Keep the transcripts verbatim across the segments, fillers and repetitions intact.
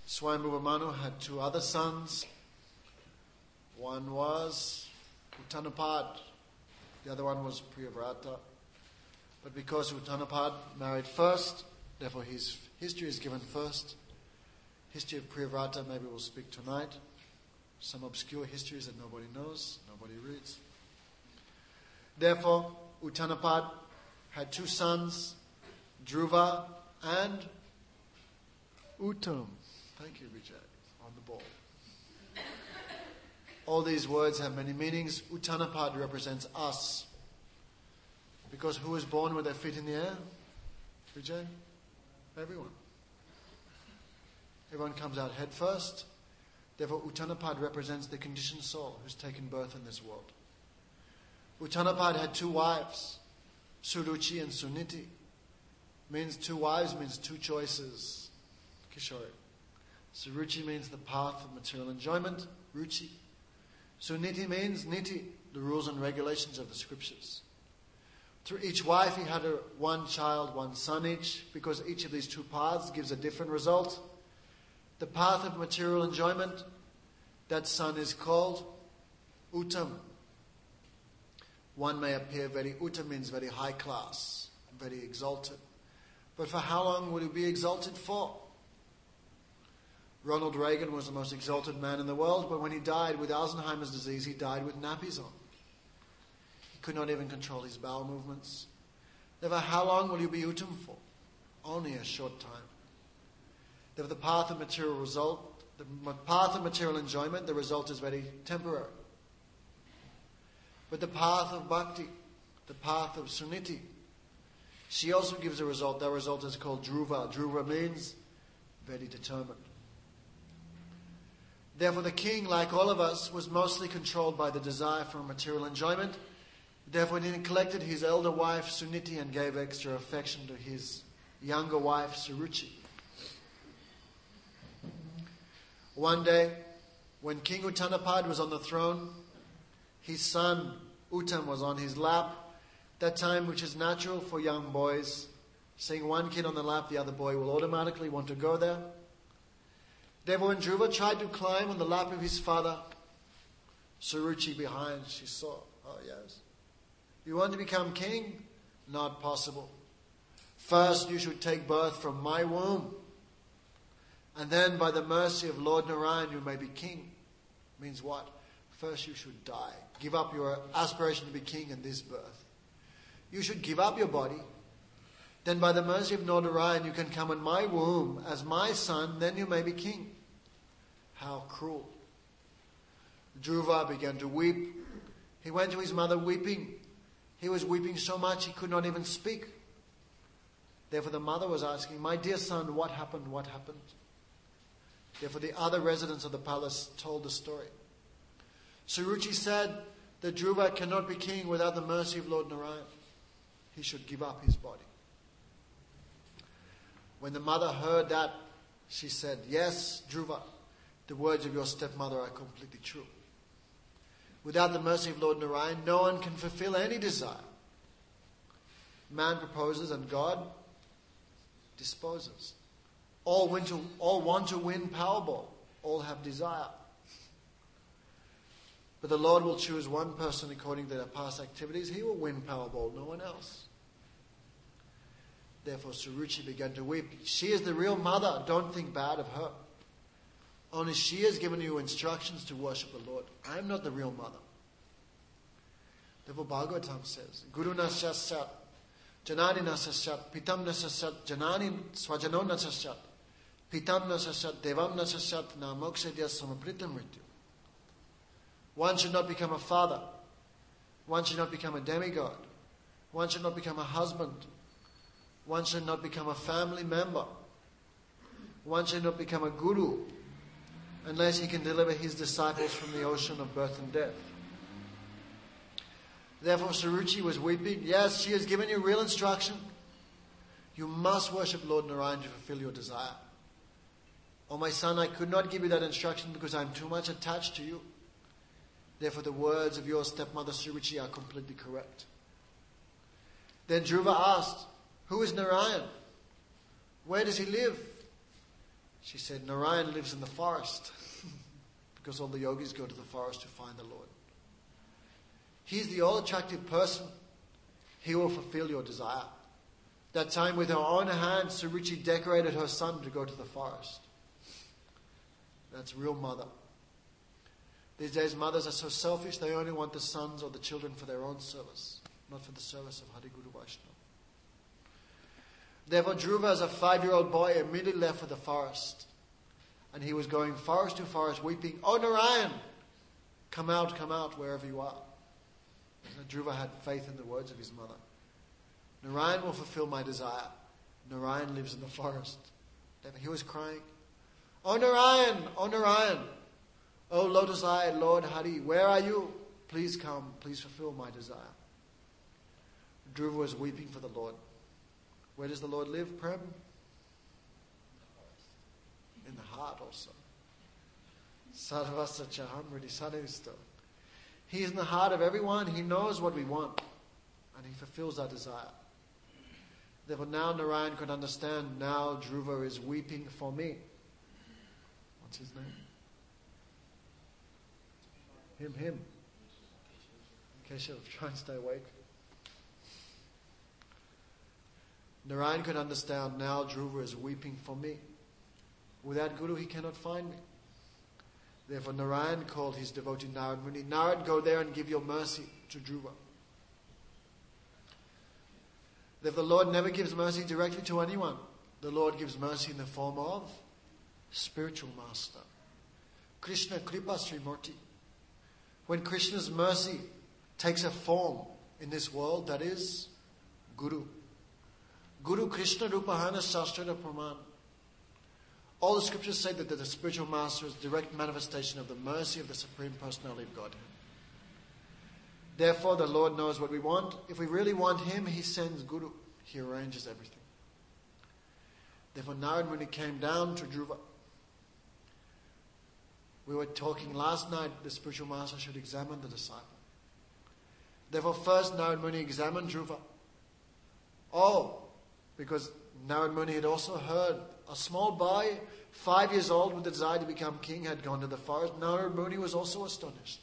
Swayambhuva Manu had two other sons. One was Uttanapad. The other one was Priyavrata. But because Uttanapad married first, therefore his history is given first. History of Priyavrata maybe we'll speak tonight. Some obscure histories that nobody knows, nobody reads. Therefore, Uttanapad had two sons, Dhruva and Uttam. Thank you, Vijay, on the ball. All these words have many meanings. Uttanapad represents us. Because who is born with their feet in the air? Vijay? Everyone. Everyone comes out head first. Therefore, Uttanapad represents the conditioned soul who's taken birth in this world. Uttanapad had two wives, Suruchi and Suniti. Means two wives means two choices. Kishore. Suruchi means the path of material enjoyment, Ruchi. Suniti means Niti, the rules and regulations of the scriptures. Through each wife he had a, one child, one son each, because each of these two paths gives a different result. The path of material enjoyment, that son is called Uttam. One may appear very, Uttam means very high class, very exalted. But for how long would he be exalted for? Ronald Reagan was the most exalted man in the world, but when he died with Alzheimer's disease, he died with nappies on. He could not even control his bowel movements. Therefore, how long will you be Uttam for? Only a short time. Therefore, the path of material result, the path of material enjoyment, the result is very temporary. But the path of bhakti, the path of Suniti, she also gives a result. That result is called Dhruva. Dhruva means very determined. Therefore, the king, like all of us, was mostly controlled by the desire for material enjoyment. Therefore, he neglected his elder wife, Suniti, and gave extra affection to his younger wife, Suruchi. One day, when King Uttanapad was on the throne, his son Uttam was on his lap. That time which is natural for young boys. Seeing one kid on the lap, the other boy will automatically want to go there. Therefore, when Dhruva tried to climb on the lap of his father, Suruchi behind, she saw, oh yes, you want to become king? Not possible. First, you should take birth from my womb. And then, by the mercy of Lord Narayan, you may be king. Means what? First, you should die. Give up your aspiration to be king in this birth. You should give up your body. Then, by the mercy of Lord Narayan, you can come in my womb as my son. Then you may be king. How cruel. Dhruva began to weep. He went to his mother weeping. He was weeping so much he could not even speak. Therefore, the mother was asking, my dear son, what happened? What happened? Therefore, the other residents of the palace told the story. Suruchi said that Dhruva cannot be king without the mercy of Lord Narayan. He should give up his body. When the mother heard that, she said, yes, Dhruva, the words of your stepmother are completely true. Without the mercy of Lord Narayan, no one can fulfill any desire. Man proposes and God disposes. All, win to, all want to win Powerball. All have desire. But the Lord will choose one person according to their past activities. He will win Powerball, no one else. Therefore, Suruchi began to weep. She is the real mother. Don't think bad of her. Only she has given you instructions to worship the Lord. I am not the real mother. Therefore, Bhagavatam says, Guru nasasyat, janani nasasyat, pitam nasasyat, janani swajano nasasyat, pitam nasasyat, devam nasasyat, na mokshadya samapritam mrityu. One should not become a father. One should not become a demigod. One should not become a husband. One should not become a family member. One should not become a guru unless he can deliver his disciples from the ocean of birth and death. Therefore, Suruchi was weeping. Yes, she has given you real instruction. You must worship Lord Narayan to fulfill your desire. Oh, my son, I could not give you that instruction because I am too much attached to you. Therefore, the words of your stepmother Suruchi are completely correct. Then Dhruva asked, who is Narayan? Where does he live? She said, Narayan lives in the forest because all the yogis go to the forest to find the Lord. He's the all-attractive person. He will fulfill your desire. That time with her own hands, Suruchi decorated her son to go to the forest. That's real mother. These days mothers are so selfish, they only want the sons or the children for their own service, not for the service of Hari Guru Vaishnava. Therefore Dhruva, as a five-year-old boy, immediately left for the forest. And he was going forest to forest weeping, "Oh Narayan, come out, come out, wherever you are." And Dhruva had faith in the words of his mother. Narayan will fulfill my desire. Narayan lives in the forest. Therefore he was crying, "Oh Narayan, oh Narayan, oh lotus-eyed Lord Hari, where are you? Please come, please fulfill my desire." Dhruva was weeping for the Lord. Where does the Lord live, Prem? In the heart also. Sarvasa Chahamriti Sadhisto. He is in the heart of everyone. He knows what we want. And he fulfills our desire. Therefore now Narayan could understand. Now Dhruva is weeping for me. What's his name? Him, him. Keshav, try and stay awake. Narayan could understand. Now Dhruva is weeping for me. Without Guru, he cannot find me. Therefore Narayan called his devotee Narad Muni. Narad, go there and give your mercy to Dhruva. Therefore the Lord never gives mercy directly to anyone. The Lord gives mercy in the form of spiritual master. Krishna Kripa Srimurti. When Krishna's mercy takes a form in this world, that is Guru. Guru Krishna Rupahana Shastrata Praman. All the scriptures say that the spiritual master is direct manifestation of the mercy of the Supreme Personality of Godhead. Therefore, the Lord knows what we want. If we really want Him, He sends Guru. He arranges everything. Therefore, Narad Muni came down to Dhruva. We were talking last night, the spiritual master should examine the disciple. Therefore, first Narad Muni examined Dhruva. Oh, because Narad Muni had also heard a small boy, five years old, with the desire to become king, had gone to the forest. Narad Muni was also astonished.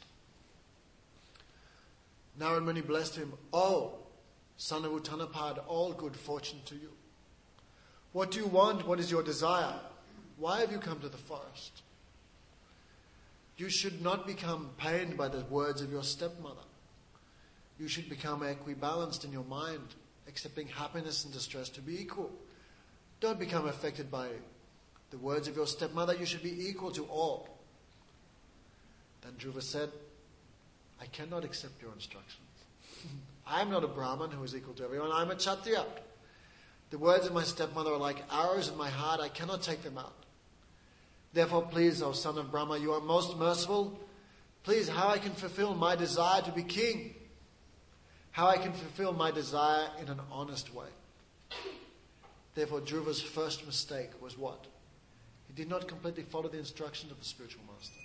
Narad Muni blessed him. "Oh, son of Uttanapad, all good fortune to you. What do you want? What is your desire? Why have you come to the forest? You should not become pained by the words of your stepmother. You should become equibalanced in your mind, accepting happiness and distress to be equal. Don't become affected by the words of your stepmother. You should be equal to all." Then Dhruva said, "I cannot accept your instructions. I am not a Brahman who is equal to everyone. I am a Kshatriya. The words of my stepmother are like arrows in my heart. I cannot take them out. Therefore, please, O son of Brahma, you are most merciful. Please, how I can fulfill my desire to be king. How I can fulfill my desire in an honest way." Therefore, Dhruva's first mistake was what? He did not completely follow the instructions of the spiritual master.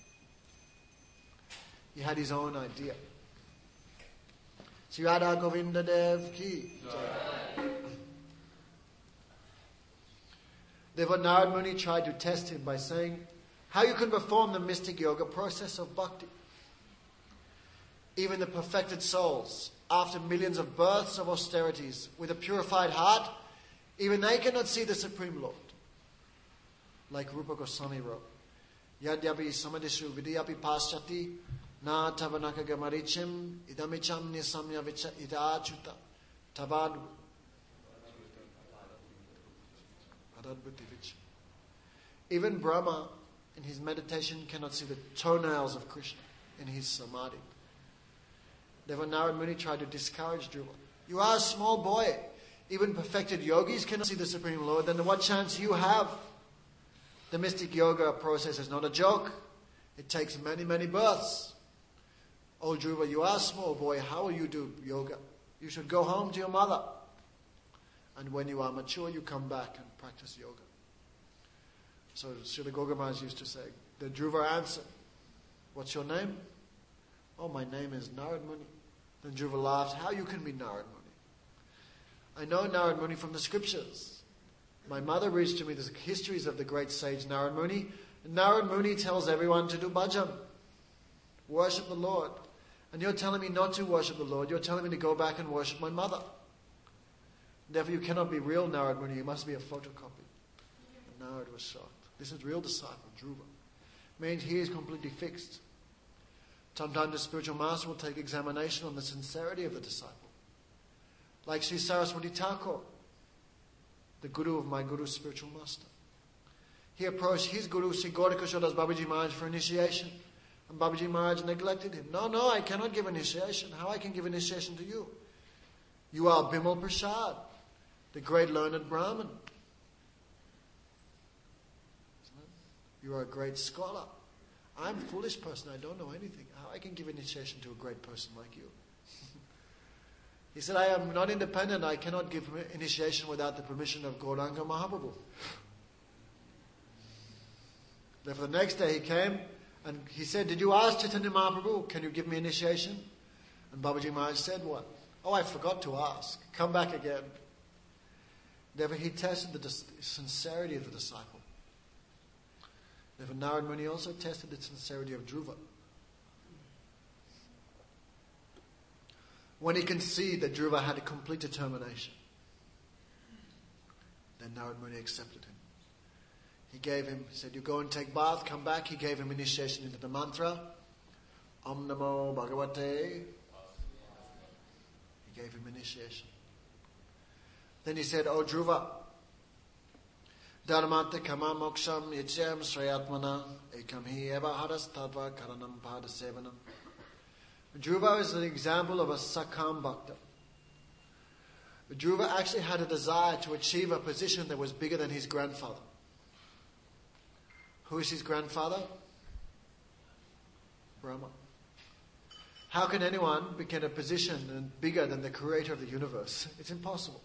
He had his own idea. Sri Radha Govinda Dev Ki. Therefore, Narad Muni tried to test him by saying, how you can perform the mystic yoga process of bhakti. Even the perfected souls, after millions of births of austerities, with a purified heart, even they cannot see the Supreme Lord. Like Rupa Goswami wrote, Yadyapi samadishu vidyapi pasyati na tavanaka gamarichim idamicham nisamya vicha idachuta tavad adadbuddhivich. Even Brahma in his meditation cannot see the toenails of Krishna in his samadhi. Therefore Narad Muni tried to discourage Dhruva. You are a small boy. Even perfected yogis cannot see the Supreme Lord. Then what chance you have? The mystic yoga process is not a joke. It takes many, many births. Oh Dhruva, you are a small boy. How will you do yoga? You should go home to your mother. And when you are mature, you come back and practice yoga. So Srila Goga Maharaj used to say, the Dhruva answered, what's your name? Oh, my name is Narad Muni. Then Dhruva laughed, how you can be Narad Muni? I know Narad Muni from the scriptures. My mother reads to me the histories of the great sage Narad Muni. Narad Muni tells everyone to do bhajan, worship the Lord. And you're telling me not to worship the Lord. You're telling me to go back and worship my mother. Therefore, you cannot be real Narad Muni. You must be a photocopy. And Narad was shocked. This is real disciple, Dhruva. Means he is completely fixed. Sometimes the spiritual master will take examination on the sincerity of the disciple. Like Sri Saraswati Thakur, the guru of my guru's spiritual master. He approached his guru, Sri Gaudakishore Das Babaji Maharaj, for initiation. And Babaji Maharaj neglected him. No, no, I cannot give initiation. How I can give initiation to you? You are Bimal Prasad, the great learned Brahmin. You are a great scholar. I'm a foolish person. I don't know anything. How I can give initiation to a great person like you? He said, I am not independent. I cannot give initiation without the permission of Gauranga Mahaprabhu. Therefore, the next day he came and he said, did you ask Chaitanya Mahaprabhu, can you give me initiation? And Babaji Maharaj said, what? Oh, I forgot to ask. Come back again. Therefore, he tested the dis- sincerity of the disciple. Therefore, Narad Muni also tested the sincerity of Dhruva. When he could see that Dhruva had a complete determination, then Narad Muni accepted him. He gave him, he said, you go and take bath, come back. He gave him initiation into the mantra. Om Namo Bhagavate. He gave him initiation. Then he said, oh Dhruva, Dharmate kama moksham yachyam shrayatmana ekam hi eva haras tadva karanam pada sevanam. Dhruva is an example of a Sakam Bhakta. Dhruva actually had a desire to achieve a position that was bigger than his grandfather. Who is his grandfather? Brahma. How can anyone get a position bigger than the creator of the universe? It's impossible.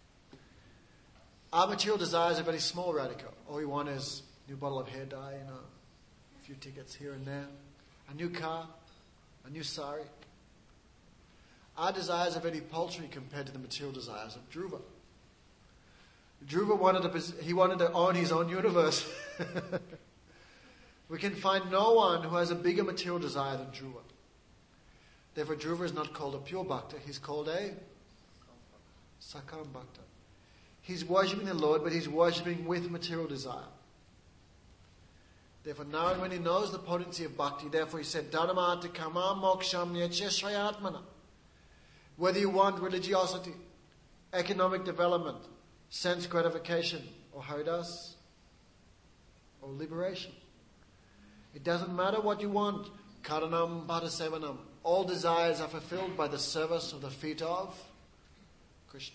Our material desires are very small, Radhika. All we want is a new bottle of hair dye, you know, a few tickets here and there, a new car, a new sari. Our desires are very paltry compared to the material desires of Dhruva. Dhruva wanted to, he wanted to own his own universe. We can find no one who has a bigger material desire than Dhruva. Therefore, Dhruva is not called a pure bhakta. He's called a Sakam Bhakta. He's worshipping the Lord, but he's worshipping with material desire. Therefore, now when he knows the potency of bhakti, therefore he said, Dharmata kama moksham yacya shrayatmana. Whether you want religiosity, economic development, sense gratification, or haridas, or liberation. It doesn't matter what you want. Karanam Padasevanam. All desires are fulfilled by the service of the feet of Krishna.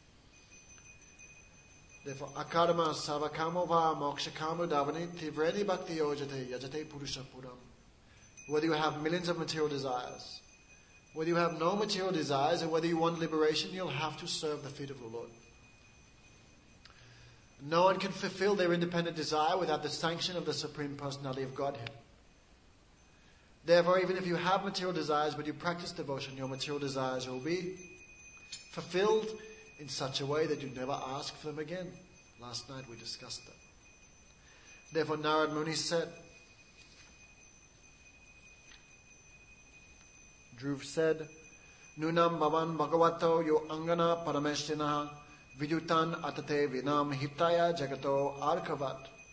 Therefore, akarma savakamo va mokshakamo davani tivreni bhakti yojate yajate purusha puram. Whether you have millions of material desires, whether you have no material desires, or whether you want liberation, you'll have to serve the feet of the Lord. No one can fulfill their independent desire without the sanction of the Supreme Personality of Godhead. Therefore, even if you have material desires, but you practice devotion, your material desires will be fulfilled in such a way that you never ask for them again. Last night we discussed that. Therefore, Narad Muni said, Dhruv said, Nunam bhavan bhagavato yo angana parameshtina vidyutan atate vinam hitaya jagato arkavat.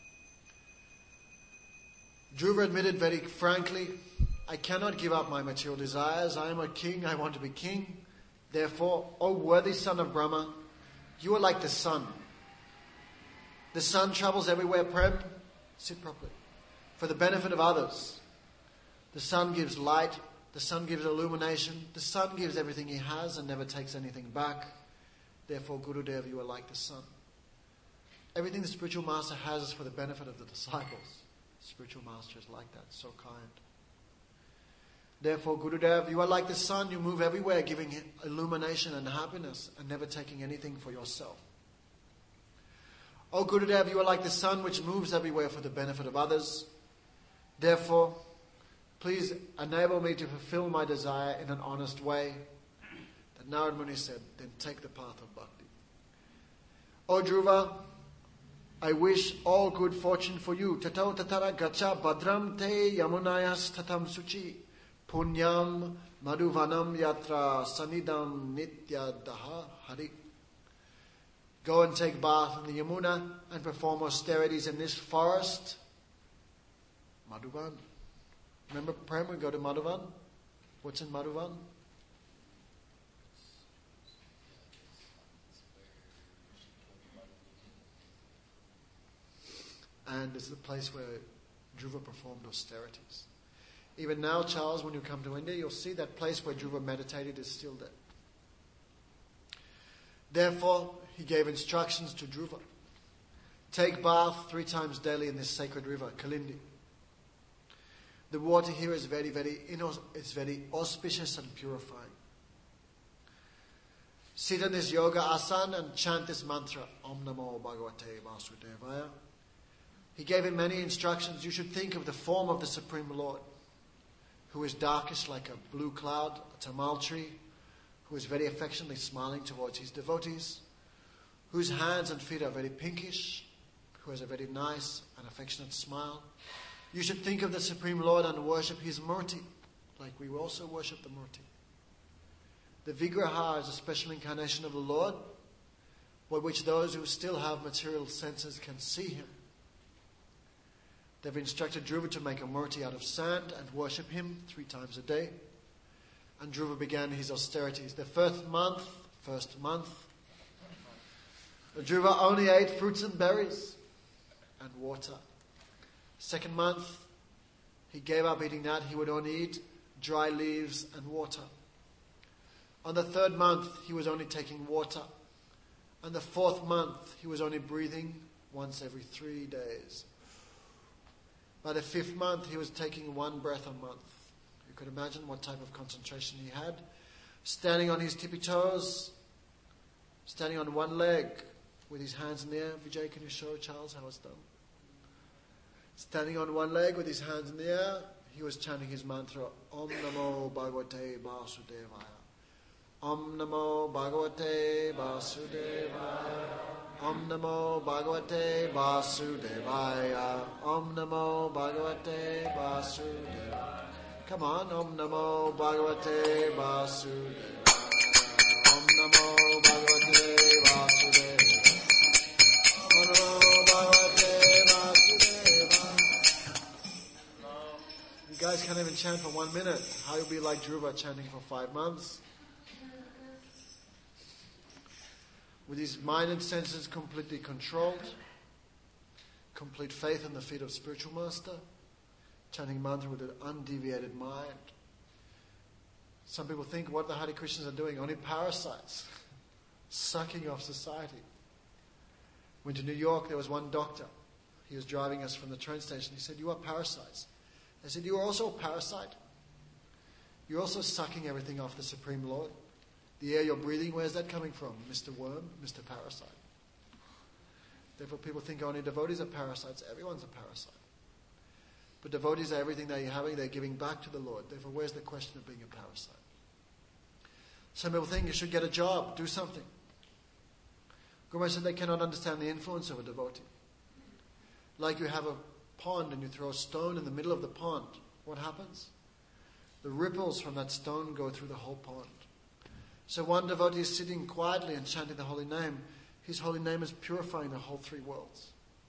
Dhruva admitted very frankly, I cannot give up my material desires. I am a king. I want to be king. Therefore, O worthy son of Brahma, you are like the sun. The sun travels everywhere. Prem, sit properly. For the benefit of others. The sun gives light. The sun gives illumination. The sun gives everything he has and never takes anything back. Therefore, Gurudev, you are like the sun. Everything the spiritual master has is for the benefit of the disciples. The spiritual master is like that, so kind. Therefore, Gurudev, you are like the sun. You move everywhere, giving illumination and happiness and never taking anything for yourself. O Gurudev, you are like the sun which moves everywhere for the benefit of others. Therefore, please enable me to fulfill my desire in an honest way. That Narad Muni said, then take the path of bhakti. O Dhruva, I wish all good fortune for you. Tatau tatara gacha badram te yamunayas tatam suchi. Punyam madhuvanam yatra sanidam nitya daha hari. Go and take bath in the Yamuna and perform austerities in this forest. Madhuvan. Remember Prem, we go to Madhuvan? What's in Madhuvan? And this is the place where Dhruva performed austerities. Even now, Charles, when you come to India, you'll see that place where Dhruva meditated is still there. Therefore, he gave instructions to Dhruva. Take bath three times daily in this sacred river, Kalindi. The water here is very, very, it's very auspicious and purifying. Sit in this yoga asana and chant this mantra, Om Namo Bhagavate Vasudevaya. He gave him many instructions. You should think of the form of the Supreme Lord, who is darkish like a blue cloud, a tamal tree, who is very affectionately smiling towards his devotees, whose hands and feet are very pinkish, who has a very nice and affectionate smile. You should think of the Supreme Lord and worship his Murti, like we also worship the Murti. The Vigraha is a special incarnation of the Lord, by which those who still have material senses can see him. They've instructed Dhruva to make a Murti out of sand and worship him three times a day. And Dhruva began his austerities. The first month, first month, Dhruva only ate fruits and berries and water. Second month, he gave up eating that. He would only eat dry leaves and water. On the third month, he was only taking water. On the fourth month, he was only breathing once every three days. By the fifth month, he was taking one breath a month. You could imagine what type of concentration he had. Standing on his tippy toes, standing on one leg with his hands in the air. Vijay, can you show Charles how it's done? Standing on one leg with his hands in the air, he was chanting his mantra, Om Namo Bhagavate Vasudevaya. Om Namo Bhagavate Vasudevaya. Om Namo Bhagavate Vasudevaya. Om Namo Bhagavate Vasudevaya. Come on, Om Namo Bhagavate Vasudevaya. Om Namo Bhagavate Vasudevaya. Om Namo Bhagavate Vasudevaya. You guys can't even chant for one minute. How you'll be like Dhruva chanting for five months? With his mind and senses completely controlled, complete faith in the feet of spiritual master, chanting mantra with an undeviated mind. Some people think what the Hare Krishnas are doing, only parasites, sucking off society. Went to New York, there was one doctor. He was driving us from the train station. He said, you are parasites. I said, you are also a parasite. You're also sucking everything off the Supreme Lord. The air you're breathing, where's that coming from? Mister Worm, Mister Parasite. Therefore people think only devotees are parasites. Everyone's a parasite. But devotees are everything they're having, they're giving back to the Lord. Therefore where's the question of being a parasite? Some people think you should get a job, do something. Guru said they cannot understand the influence of a devotee. Like you have a pond and you throw a stone in the middle of the pond. What happens? The ripples from that stone go through the whole pond. So one devotee is sitting quietly and chanting the holy name. His holy name is purifying the whole three worlds.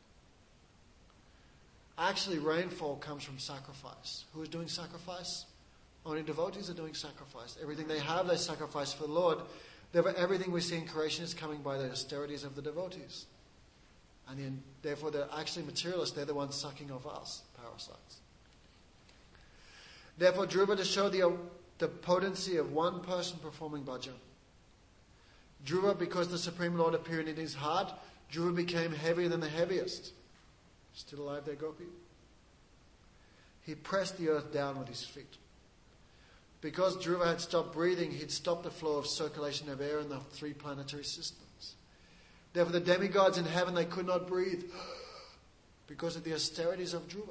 Actually, rainfall comes from sacrifice. Who is doing sacrifice? Only devotees are doing sacrifice. Everything they have, they sacrifice for the Lord. Therefore, everything we see in creation is coming by the austerities of the devotees. And then, therefore, they're actually materialists. They're the ones sucking off us, parasites. Therefore, Dhruva, to show the the potency of one person performing bhajan. Dhruva, because the Supreme Lord appeared in his heart, Dhruva became heavier than the heaviest. Still alive there, Gopi? He pressed the earth down with his feet. Because Dhruva had stopped breathing, he'd stopped the flow of circulation of air in the three planetary systems. Therefore the demigods in heaven, they could not breathe because of the austerities of Dhruva.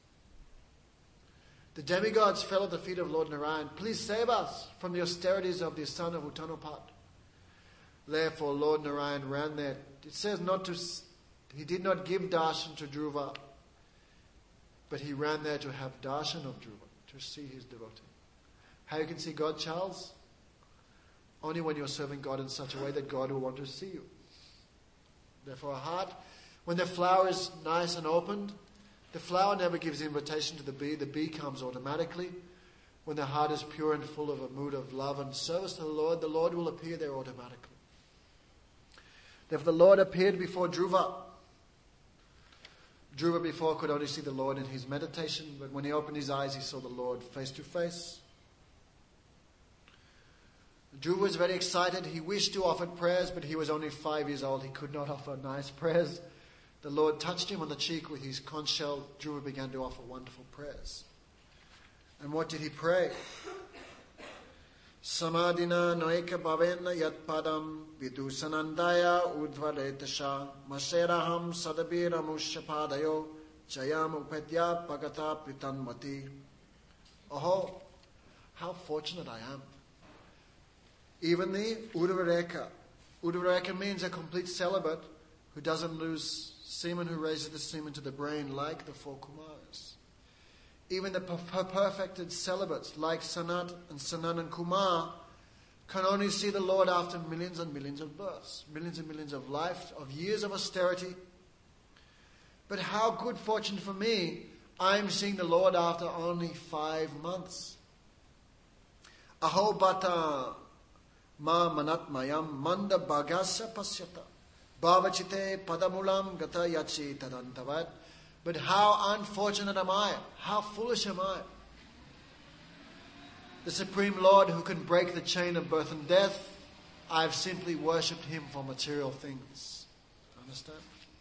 The demigods fell at the feet of Lord Narayan. Please save us from the austerities of the son of Uttanapad. Therefore, Lord Narayan ran there. It says not to. He did not give darshan to Dhruva, but he ran there to have darshan of Dhruva, to see his devotee. How you can see God, Charles? Only when you're serving God in such a way that God will want to see you. Therefore, a heart, when the flower is nice and opened, the flower never gives invitation to the bee. The bee comes automatically. When the heart is pure and full of a mood of love and service to the Lord, the Lord will appear there automatically. Therefore, the Lord appeared before Dhruva. Dhruva before could only see the Lord in his meditation, but when he opened his eyes, he saw the Lord face to face. Dhruva was very excited. He wished to offer prayers, but he was only five years old. He could not offer nice prayers. The Lord touched him on the cheek with his conch shell. Dhruva began to offer wonderful prayers. And what did he pray? Samadhina noeka bhavena yat padam vidusanandaya udvaretasha maseraham sadabira mushapadayo jayam upetya pagata pritanmati. Oh, how fortunate I am. Even the Udavareka. Udavareka means a complete celibate who doesn't lose semen, who raises the semen to the brain like the four Kumaras. Even the per- perfected celibates like Sanat and Sanan and Kumar can only see the Lord after millions and millions of births, millions and millions of life, of years of austerity. But how good fortune for me, I'm seeing the Lord after only five months. Aho bata ma manatmayam manda bhagasya pasyata bhavachite padamulam gata yachi tadantavad. But how unfortunate am I? How foolish am I? The Supreme Lord who can break the chain of birth and death, I've simply worshipped him for material things. Understand?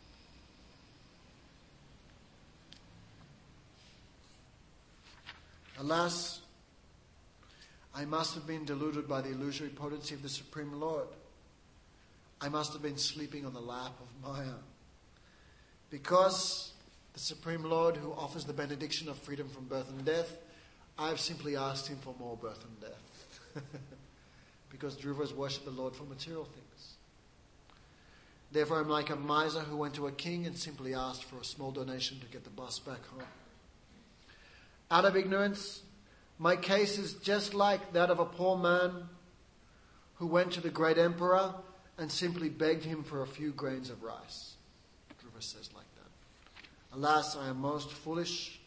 Alas, I must have been deluded by the illusory potency of the Supreme Lord. I must have been sleeping on the lap of Maya. Because the Supreme Lord who offers the benediction of freedom from birth and death, I've simply asked him for more birth and death. Because Dhruva has worshipped the Lord for material things. Therefore I'm like a miser who went to a king and simply asked for a small donation to get the bus back home. Out of ignorance, my case is just like that of a poor man who went to the great emperor and simply begged him for a few grains of rice. Dhruva says like that. Alas, I am most foolish.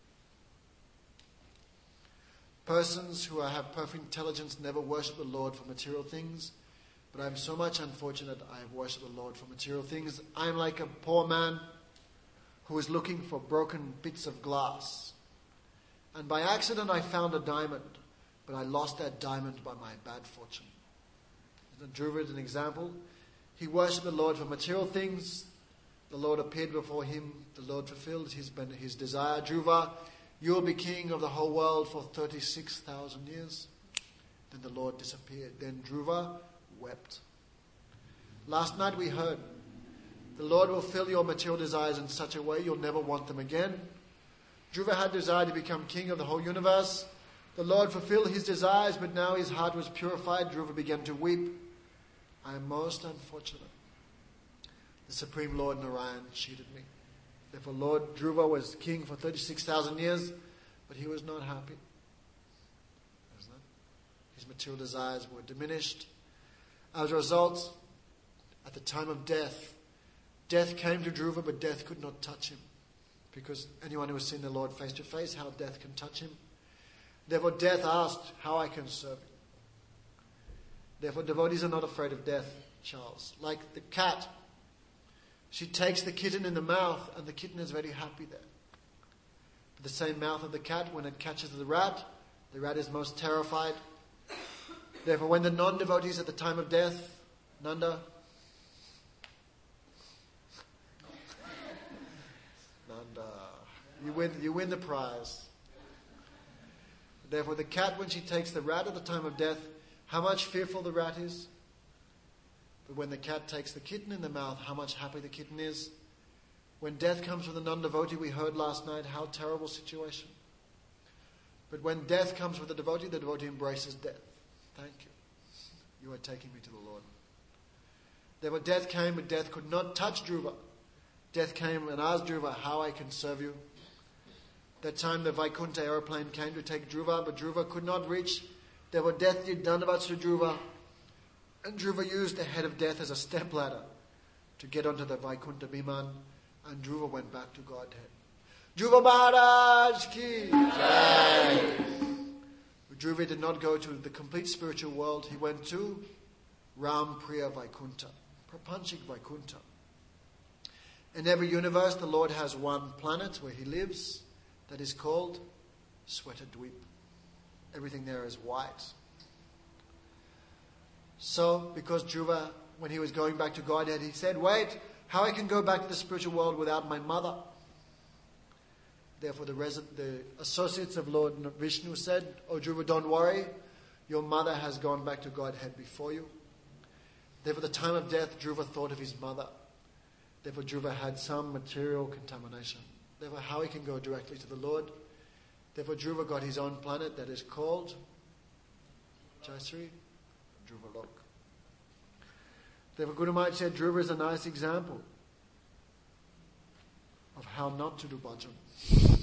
Persons who have perfect intelligence never worship the Lord for material things, but I am so much unfortunate I have worshipped the Lord for material things. I am like a poor man who is looking for broken bits of glass. And by accident I found a diamond, but I lost that diamond by my bad fortune. Dhruva is an example. He worshipped the Lord for material things. The Lord appeared before him. The Lord fulfilled his, his desire. Dhruva, you will be king of the whole world for thirty-six thousand years. Then the Lord disappeared. Then Dhruva wept. Last night we heard, the Lord will fill your material desires in such a way you'll never want them again. Dhruva had desired to become king of the whole universe. The Lord fulfilled his desires, but now his heart was purified. Dhruva began to weep. I am most unfortunate. The Supreme Lord Narayan cheated me. Therefore Lord Dhruva was king for thirty-six thousand years, but he was not happy. His material desires were diminished. As a result, at the time of death, death came to Dhruva, but death could not touch him. Because anyone who has seen the Lord face to face, how death can touch him. Therefore death asked how I can serve you. Therefore devotees are not afraid of death, Charles. Like the cat, she takes the kitten in the mouth and the kitten is very happy there. But the same mouth of the cat, when it catches the rat, the rat is most terrified. Therefore when the non-devotees at the time of death, Nanda, Nanda, you win, you win the prize. Therefore the cat, when she takes the rat at the time of death, how much fearful the rat is. But when the cat takes the kitten in the mouth, how much happy the kitten is. When death comes for the non-devotee, we heard last night, how terrible situation. But when death comes for the devotee, the devotee embraces death. Thank you. You are taking me to the Lord. Therefore death came, but death could not touch Dhruva. Death came and asked Dhruva how I can serve you. That time the Vaikuntha aeroplane came to take Dhruva, but Dhruva could not reach. Therefore Death did Dandavats to Dhruva, and Dhruva used the head of Death as a stepladder to get onto the Vaikuntha Biman, and Dhruva went back to Godhead. Dhruva Maharaj ki jai! Dhruva did not go to the complete spiritual world. He went to Ram Priya Vaikuntha, Prapanchik Vaikuntha. In every universe, the Lord has one planet where He lives that is called Sweatadweep. Everything there is white. So, because Dhruva, when he was going back to Godhead, he said, wait, how I can go back to the spiritual world without my mother? Therefore, the, res- the associates of Lord Vishnu said, oh Dhruva, don't worry. Your mother has gone back to Godhead before you. Therefore, the time of death, Dhruva thought of his mother. Therefore, Dhruva had some material contamination. Therefore, how he can go directly to the Lord. Therefore, Dhruva got his own planet that is called Jaisri Dhruva Lok. Therefore, Guru Maharaj said Dhruva is a nice example of how not to do bhajan.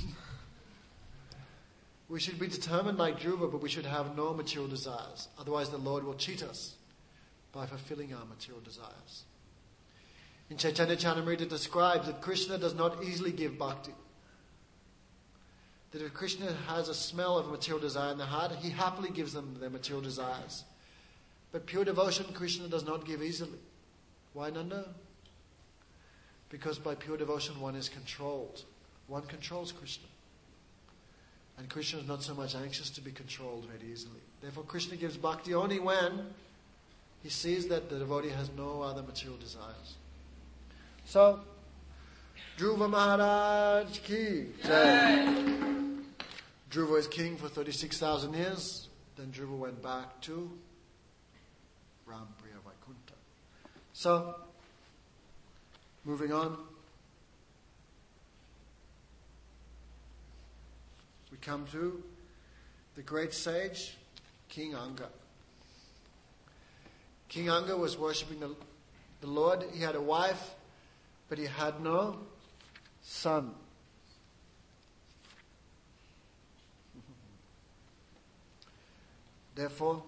We should be determined like Dhruva, but we should have no material desires. Otherwise, the Lord will cheat us by fulfilling our material desires. In Chaitanya Charitamrita describes that Krishna does not easily give bhakti. That if Krishna has a smell of material desire in the heart, He happily gives them their material desires. But pure devotion, Krishna does not give easily. Why, Nanda? Because by pure devotion one is controlled. One controls Krishna. And Krishna is not so much anxious to be controlled very easily. Therefore Krishna gives bhakti only when He sees that the devotee has no other material desires. So, Dhruva Maharaj ki jai. Dhruva is king for thirty-six thousand years. Then Dhruva went back to Ram Priya Vaikuntha. So, moving on. We come to the great sage, King Anga. King Anga was worshipping the, the Lord. He had a wife, but he had no son. Therefore,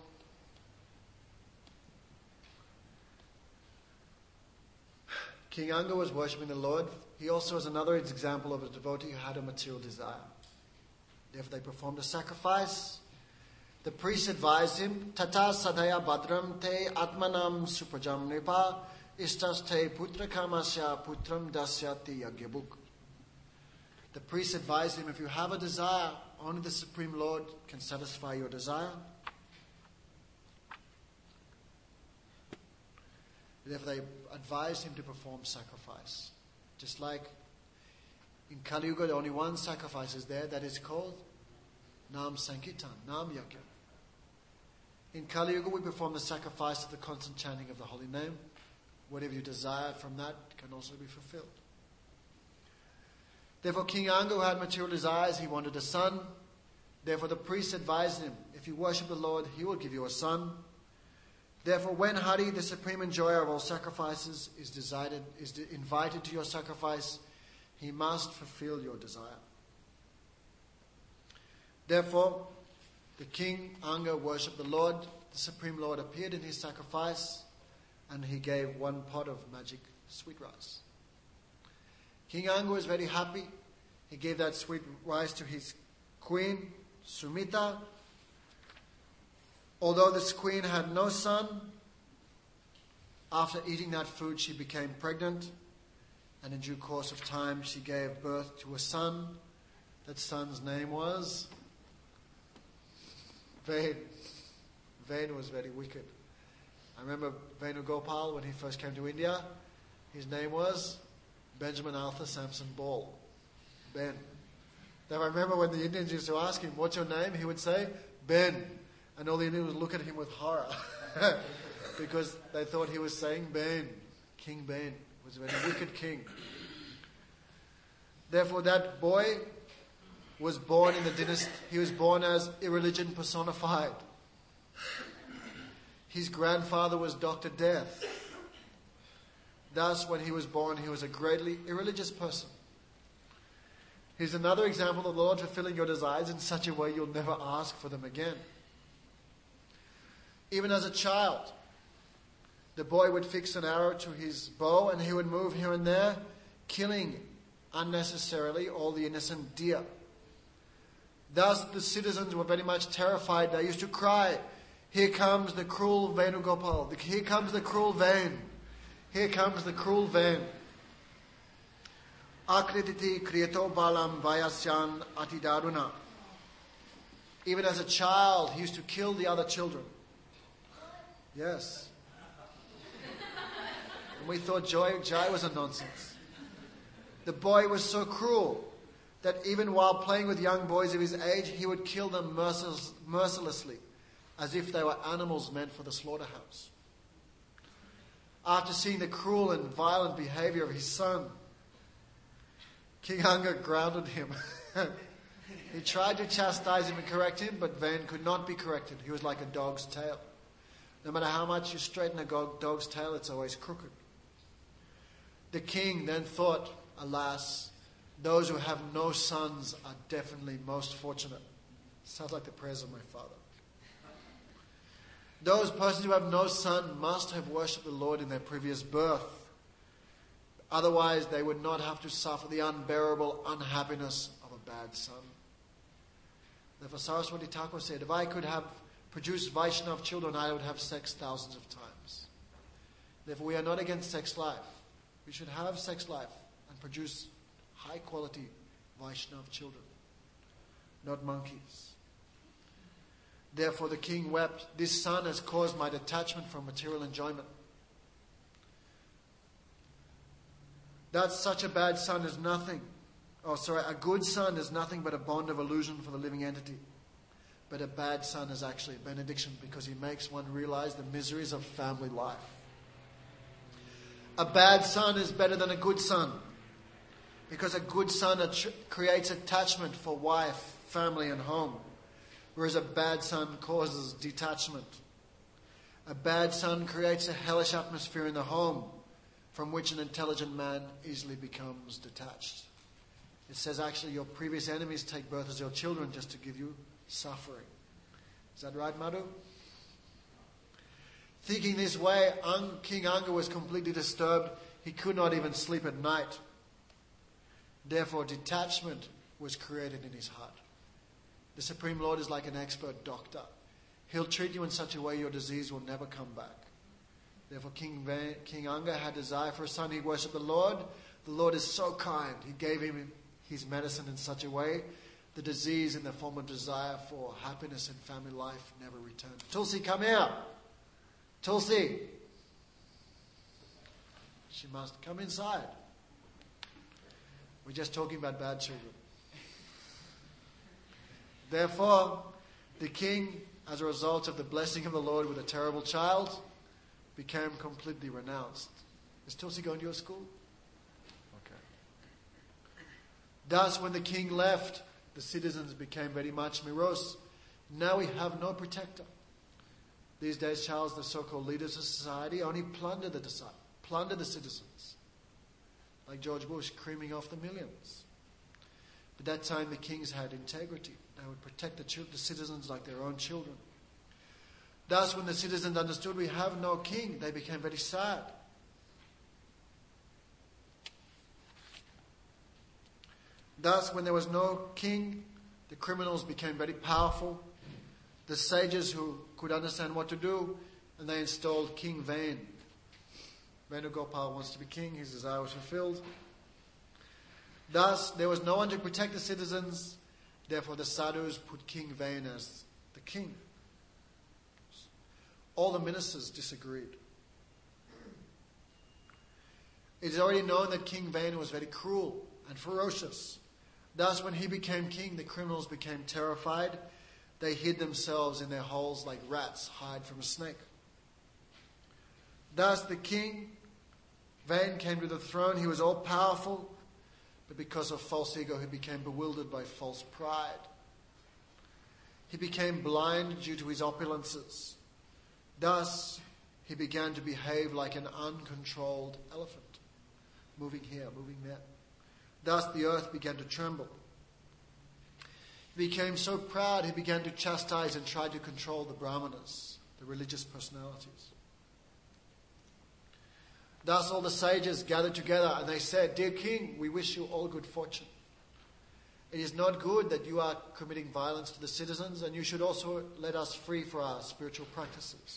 King Anga was worshipping the Lord. He also is another example of a devotee who had a material desire. Therefore, they performed a sacrifice. The priest advised him, Tata sadhaya badram te atmanam suprajam nipa istas te putra kamasya putram dasyati yagyabuk. The priest advised him, if you have a desire, only the Supreme Lord can satisfy your desire. Therefore, they advised him to perform sacrifice. Just like in Kali Yuga, only one sacrifice is there, that is called Nam Sankirtan, Nam Yajna. In Kali Yuga, we perform the sacrifice of the constant chanting of the holy name. Whatever you desire from that can also be fulfilled. Therefore, King Anga, who had material desires, he wanted a son. Therefore, the priest advised him, if you worship the Lord, He will give you a son. Therefore, when Hari, the supreme enjoyer of all sacrifices, is decided, is invited to your sacrifice, he must fulfill your desire. Therefore, the king Anga worshipped the Lord. The Supreme Lord appeared in his sacrifice, and he gave one pot of magic sweet rice. King Anga was very happy. He gave that sweet rice to his queen, Sumita. Although this queen had no son, after eating that food she became pregnant, and in due course of time she gave birth to a son. That son's name was Vain. Vain was very wicked. I remember Venugopal, when he first came to India, his name was Benjamin Arthur Sampson Ball. Ben. Now I remember when the Indians used to ask him, what's your name? He would say, Ben. And all the Indians would look at him with horror. Because they thought he was saying Ben. King Ben was a very wicked king. Therefore that boy was born in the dynasty. He was born as irreligion personified. His grandfather was Doctor Death. Thus, when he was born, he was a greatly irreligious person. Here's another example of the Lord fulfilling your desires in such a way you'll never ask for them again. Even as a child, the boy would fix an arrow to his bow and he would move here and there, killing unnecessarily all the innocent deer. Thus the citizens were very much terrified. They used to cry, "Here comes the cruel Venugopal. Here comes the cruel Ven. Here comes the cruel Ven." Akrititi kriyato balam vayasyan atidaruna. Even as a child, he used to kill the other children. Yes. And we thought Jai, Jai was a nonsense. The boy was so cruel that even while playing with young boys of his age, he would kill them merciless, mercilessly, as if they were animals meant for the slaughterhouse. After seeing the cruel and violent behavior of his son, King Anga grounded him. He tried to chastise him and correct him, but Ven could not be corrected. He was like a dog's tail. No matter how much you straighten a dog's tail, it's always crooked. The king then thought, alas, those who have no sons are definitely most fortunate. Sounds like the prayers of my father. Those persons who have no son must have worshipped the Lord in their previous birth. Otherwise, they would not have to suffer the unbearable unhappiness of a bad son. Therefore, Saraswati Thakur said, if I could have produced Vaishnav children, I would have sex thousands of times. Therefore, we are not against sex life. We should have sex life and produce high quality Vaishnav children, not monkeys. Therefore the king wept, this son has caused my detachment from material enjoyment. That such a bad son is nothing. Oh, sorry, a good son is nothing but a bond of illusion for the living entity. But a bad son is actually a benediction because he makes one realize the miseries of family life. A bad son is better than a good son because a good son att- creates attachment for wife, family and home, whereas a bad son causes detachment. A bad son creates a hellish atmosphere in the home from which an intelligent man easily becomes detached. It says actually your previous enemies take birth as your children just to give you suffering. Is that right, Madhu? Thinking this way, King Anga was completely disturbed. He could not even sleep at night. Therefore, detachment was created in his heart. The Supreme Lord is like an expert doctor. He'll treat you in such a way your disease will never come back. Therefore, King, King Anga had desire for a son. He worshipped the Lord. The Lord is so kind. He gave him his medicine in such a way the disease in the form of desire for happiness and family life never returned. Tulsi, come here. Tulsi. She must come inside. We're just talking about bad children. Therefore, the king, as a result of the blessing of the Lord with a terrible child, became completely renounced. Is Tulsi going to your school? Okay. Thus, when the king left, the citizens became very much morose. Now we have no protector. These days, Charles, the so-called leaders of society, only plunder the plunder the citizens, like George Bush, creaming off the millions. But that time, the kings had integrity. They would protect the, ch- the citizens like their own children. Thus, when the citizens understood we have no king, they became very sad. Thus, when there was no king, the criminals became very powerful. The sages who could understand what to do, and they installed King Ven. Venugopal wants to be king, his desire was fulfilled. Thus, there was no one to protect the citizens. Therefore, the sadhus put King Ven as the king. All the ministers disagreed. It is already known that King Ven was very cruel and ferocious. Thus, when he became king, the criminals became terrified. They hid themselves in their holes like rats hide from a snake. Thus, the king, Ven, came to the throne. He was all powerful, but because of false ego, he became bewildered by false pride. He became blind due to his opulences. Thus, he began to behave like an uncontrolled elephant, moving here, moving there. Thus the earth began to tremble. He became so proud, he began to chastise and try to control the brahmanas, the religious personalities. Thus all the sages gathered together and they said, "Dear king, we wish you all good fortune. It is not good that you are committing violence to the citizens, and you should also let us free for our spiritual practices."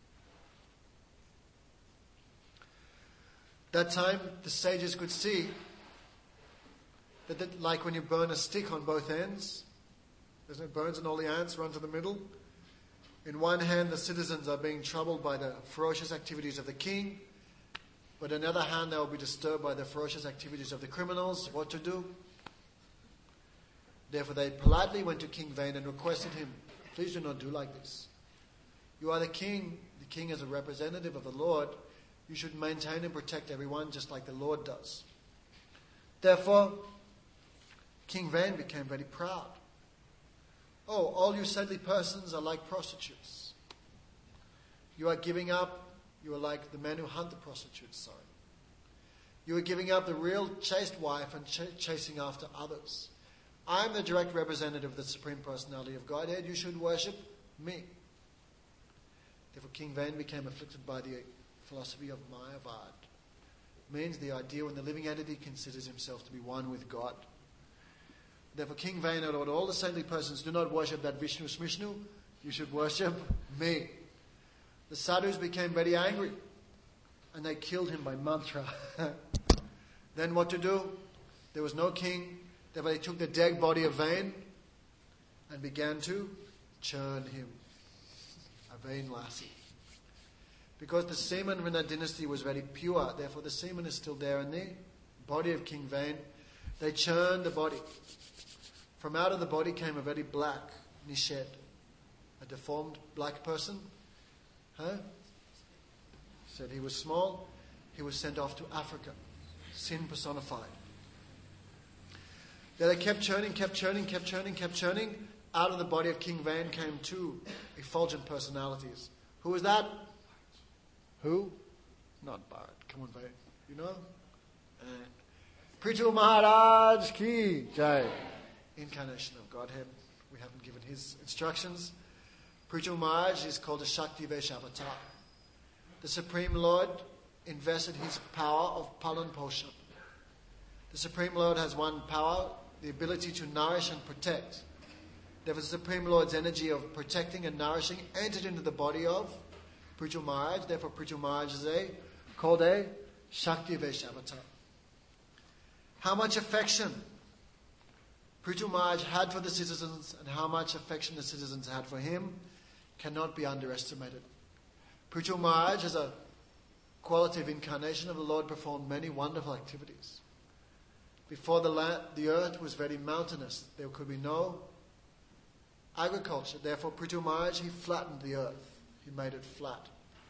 That time the sages could see that, that like when you burn a stick on both ends, there's no burns and all the ants run to the middle. In one hand the citizens are being troubled by the ferocious activities of the king, but on the other hand they will be disturbed by the ferocious activities of the criminals. What to do? Therefore they politely went to King Vane and requested him, "Please do not do like this. You are the king. The king is a representative of the Lord. You should maintain and protect everyone just like the Lord does." Therefore, King Vane became very proud. "Oh, all you saintly persons are like prostitutes. You are giving up, you are like the men who hunt the prostitutes, sorry. You are giving up the real chaste wife and ch- chasing after others. I am the direct representative of the Supreme Personality of Godhead. You should worship me." Therefore King Vane became afflicted by the philosophy of Mayavad. It means the idea when the living entity considers himself to be one with God. Therefore King Vane ordered all the saintly persons, "Do not worship that Vishnu Smishnu. You should worship me." The sadhus became very angry and they killed him by mantra. Then what to do? There was no king. Therefore they took the dead body of Vane and began to churn him. A Vane lassie. Because the semen from that dynasty was very pure, therefore the semen is still there in the body of King Vane. They churned the body. From out of the body came a very black Nishad, a deformed black person. Huh? Said he was small. He was sent off to Africa, sin personified. Then they kept churning, kept churning, kept churning, kept churning. Out of the body of King Vane came two effulgent personalities. Who was that? Who? Not Bharat. Come on, Vane. You know? Uh, Prithu Maharaj Ki Jai. Incarnation of Godhead. We haven't given his instructions. Prithu Maharaj is called a Shakti Veshavata. The Supreme Lord invested his power of Palan Poshan. The Supreme Lord has one power, the ability to nourish and protect. Therefore the Supreme Lord's energy of protecting and nourishing entered into the body of Prithu Maharaj. Therefore Prithu Maharaj is a, called a Shakti Veshavata. How much affection Prithu Maharaj had for the citizens and how much affection the citizens had for him cannot be underestimated. Prithu Maharaj, as a qualitative incarnation of the Lord, performed many wonderful activities. Before the land, the earth was very mountainous. There could be no agriculture. Therefore, Prithu Maharaj, he flattened the earth. He made it flat.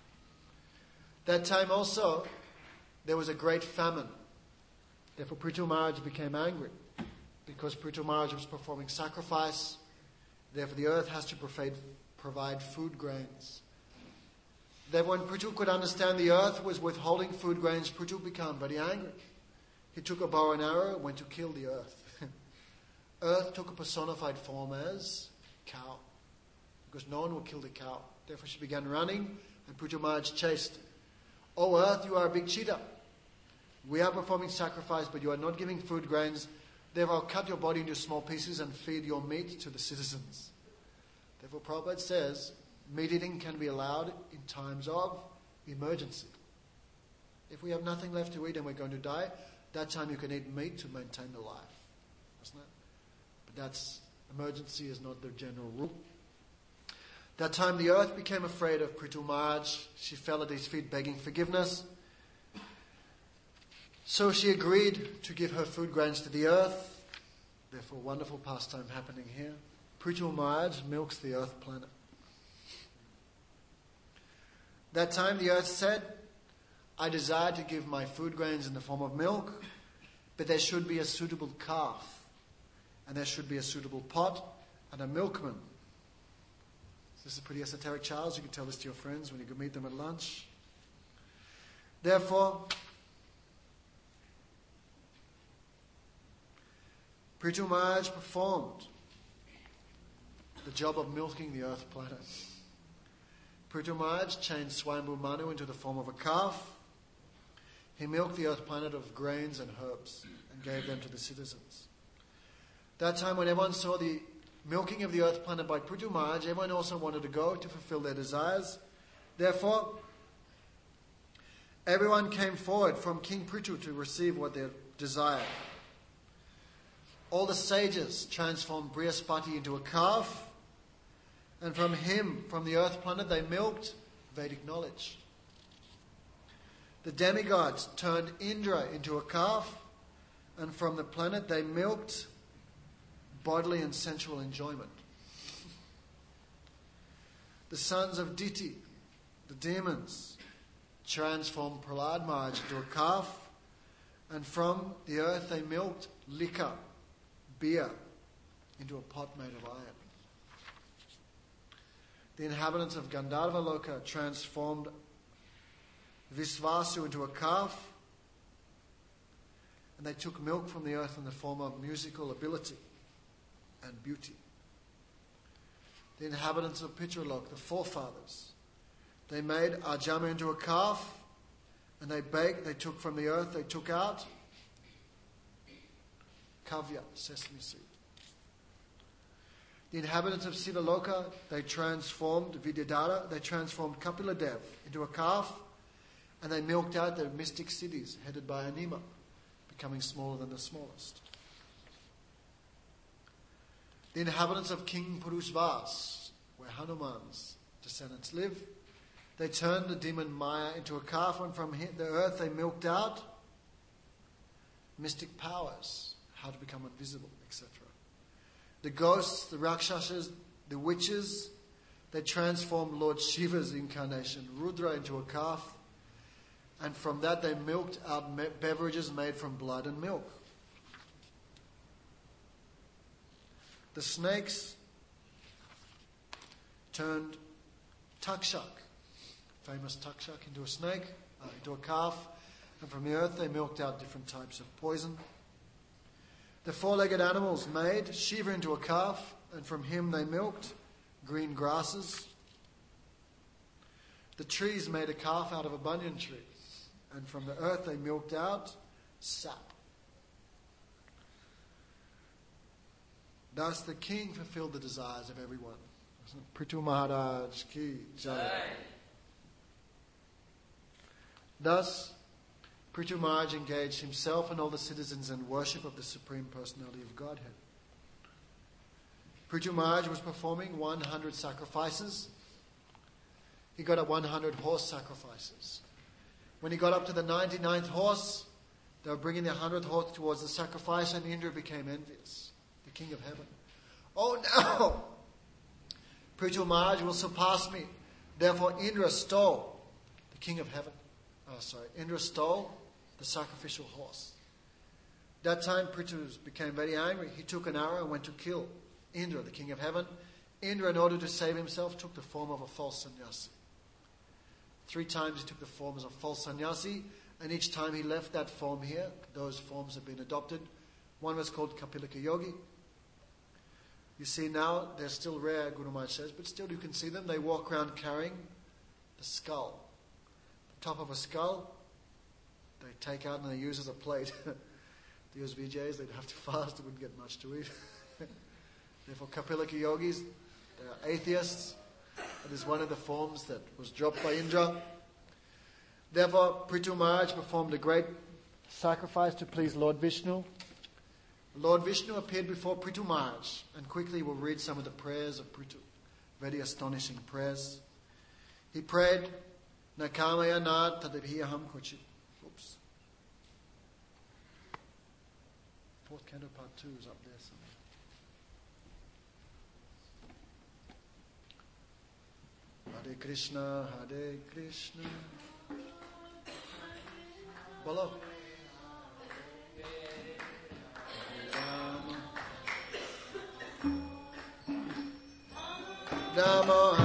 That time also, there was a great famine. Therefore, Prithu Maharaj became angry because Prithu Maharaj was performing sacrifice. Therefore, the earth has to provide, provide food grains. Therefore, when Prithu could understand the earth was withholding food grains, Prithu became very angry. He took a bow and arrow and went to kill the earth. Earth took a personified form as cow, because no one will kill the cow. Therefore she began running and Prithu Maharaj chased. "Oh earth, you are a big cheater. We are performing sacrifice, but you are not giving food grains. Therefore I'll cut your body into small pieces and feed your meat to the citizens." Therefore Prabhupada says, meat eating can be allowed in times of emergency. If we have nothing left to eat and we're going to die, that time you can eat meat to maintain the life. Isn't it? But that's, emergency is not the general rule. That time the earth became afraid of Prithu Maharaj. She fell at his feet begging forgiveness. So she agreed to give her food grains to the earth. Therefore, wonderful pastime happening here. Prithu Maharaj milks the earth planet. That time the earth said, "I desire to give my food grains in the form of milk, but there should be a suitable calf, and there should be a suitable pot and a milkman." This is pretty esoteric, Charles. You can tell this to your friends when you go meet them at lunch. Therefore, Prithu Maharaj performed the job of milking the earth planet. Prithu Maharaj changed Swayambhu Manu into the form of a calf. He milked the earth planet of grains and herbs and gave them to the citizens. That time when everyone saw the milking of the earth planet by Prithu Maharaj, everyone also wanted to go to fulfill their desires. Therefore, everyone came forward from King Prithu to receive what they desired. All the sages transformed Brihaspati into a calf, and from him, from the earth planet, they milked Vedic knowledge. The demigods turned Indra into a calf, and from the planet they milked bodily and sensual enjoyment. The sons of Diti, the demons, transformed Prahlad Maharaj into a calf, and from the earth they milked liquor, beer, into a pot made of iron. The inhabitants of Gandharva Loka transformed Visvasu into a calf, and they took milk from the earth in the form of musical ability and beauty. The inhabitants of Pitralok, the forefathers, they made Ajama into a calf, and they baked, they took from the earth, they took out kavya, sesame seed. The inhabitants of Sivaloka, they transformed Vidyadhara, they transformed Kapila Dev into a calf, and they milked out their mystic cities headed by Anima, becoming smaller than the smallest. The inhabitants of King Purushvas, where Hanuman's descendants live, they turned the demon Maya into a calf, and from the earth they milked out mystic powers, how to become invisible, et cetera. The ghosts, the Rakshasas, the witches, they transformed Lord Shiva's incarnation, Rudra, into a calf, and from that they milked out me- beverages made from blood and milk. The snakes turned Takshak, famous Takshak, into a snake, uh, into a calf, and from the earth they milked out different types of poison. The four-legged animals made Shiva into a calf, and from him they milked green grasses. The trees made a calf out of a banyan tree, and from the earth they milked out sap. Thus the king fulfilled the desires of everyone. Prithu Maharaj ki jai. Thus, Prithu Maharaj engaged himself and all the citizens in worship of the Supreme Personality of Godhead. Prithu Maharaj was performing one hundred sacrifices. He got up one hundred horse sacrifices. When he got up to the ninety-ninth horse, they were bringing the one hundredth horse towards the sacrifice, and Indra became envious, the king of heaven. Oh no! Prithu Maharaj will surpass me. Therefore Indra stole, the king of heaven. Oh, sorry. Indra stole the sacrificial horse. That time Prithu became very angry. He took an arrow and went to kill Indra, the king of heaven. Indra, in order to save himself, took the form of a false sannyasi. Three times he took the form as a false sannyasi, and each time he left that form here, those forms have been adopted. One was called Kapilika Yogi. You see now, they're still rare, Guru Maharaj says, but still you can see them. They walk around carrying the skull. The top of a skull, they take out and they use as a plate. The U S V Js, they'd have to fast, they wouldn't get much to eat. Therefore, Kapilika Yogis, they are atheists. It is one of the forms that was dropped by Indra. Therefore, Prithu Maharaj performed a great sacrifice to please Lord Vishnu. Lord Vishnu appeared before Prithu Maharaj, and quickly we'll read some of the prayers of Prithu. Very astonishing prayers. He prayed, Nakamaya nad tadabhiyaham kochit. Oops. Fourth canto part two is up there somewhere. Hare Krishna, Hare Krishna. Bolo. Namo